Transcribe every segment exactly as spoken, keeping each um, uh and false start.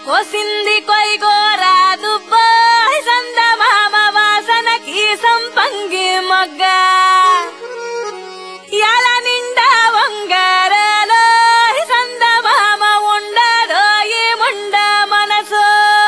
కోసింది కొయ్యగోరా దుబ్బాయి సందమామ వాసనకి సంపంగి మొగ్గ ఎలా నిండా వంగారలో సందమామ ఉండదో ఏముండ మనసు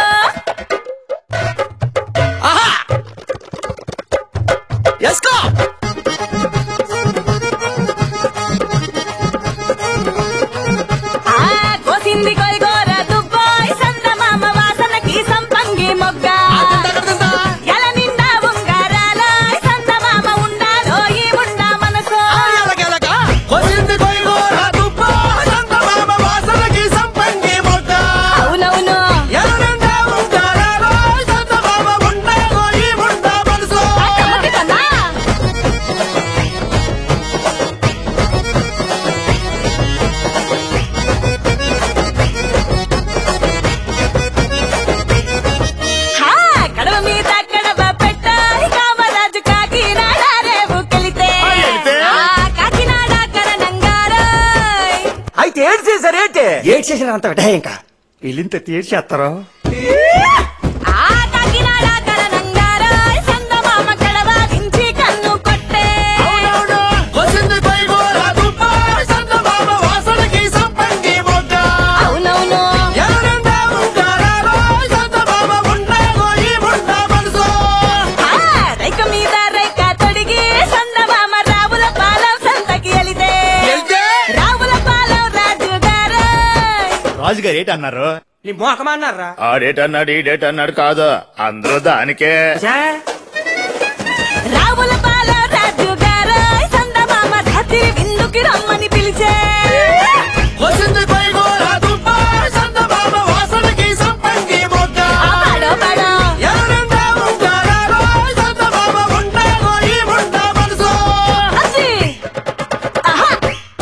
కోసింది కొయ్యగోరా దుబ్బాయి సందమామ వాసనకి సంపంగి మొగ్గ ఎలా నిండా వంగారలో సందమామ ఉండదో ఏముండ మనసు కోసింది కొయ్యగోరా దుబ్బాయి సందమామ వాసనకి సంపంగి మొగ్గ అవునవును ఎలా నిండా వంగారలో సందమామ ఉండదో ఏముండ మనసు కడవ మీద కడవ పెట్టాలి కామరాజు కాకినాడ రేవుకెళితే కాకినాడ కరణంగారాయ్ అయితే ఏడు చేశారేంటి ఏడ్ చేసిన అంత విట ఇంకా వీళ్ళింత తీర్చేస్తారో ఆ కాకినాడ కరణంగారాయ్ సందమామ కడవ దించి కన్ను కొట్టే కోసింది కొయ్యగోరా దుబ్బాయి సందమామ వాసనకి సంపంగి మొగ్గ అవునవును ఎలా నిండా వంగారలో సందమామ ఉండదో ఏముండ మనసు ఆ రైక మీద రైక తొడిగి సందమామ రావుల పాలెం సంతకి ఎలితే వెళ్తే రావుల పాలెం రాజుగారాయ్ రాజుగారు ఏంటన్నారు? నీ మోకమన్నారా ఆ డేట్ అన్నాడు ఈ డేట్ అన్నాడు కాదు అందరూ దానికే రావుల పాలెం రాజుగారాయ్ సందమామ రాత్రి విందుకి రమ్మని పిలిచే కోసింది కొయ్యగోరా దుబ్బాయి సందమామ వాసనకి సంపంగి మొగ్గ పాడో పాడో ఎలా నిండా వంగారలో సందమామ ఉండదో ఏముండ మనసు అచ్చి ఆహా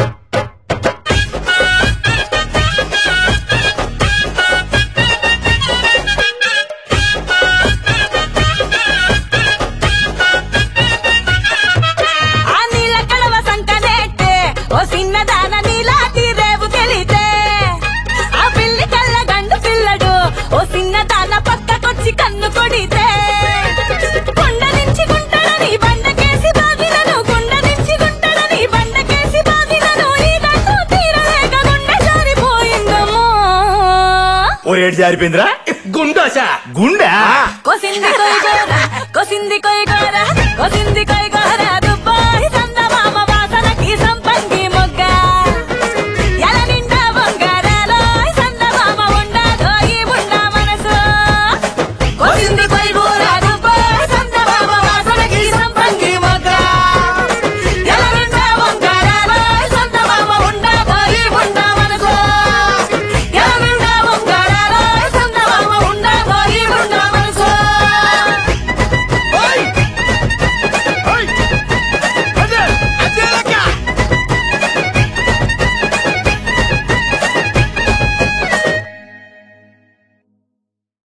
ఆ నీల కడవ సంకనేట్టే ఓ చిన్నదాన నీలాటి రేవుకెళితే ఆ పిల్లి కళ్ళ గండు పిల్లడు ఓ చిన్నదాన పక్కకొచ్చి కన్ను కొడితే కొండ నుంచి గుంటడని బండకేసి బావినను కొండ నుంచి గుంటడని బండకేసి బావినను ఈ దండు తీరలేక గుండె జారిపోయిందమ్మో ఓ రేటు జారిపోయిందిరా గుండోసా గుండె కోసింది కొయ్యగోర కోసింది కొయ్యగోర కోసింది కొయ్యగోర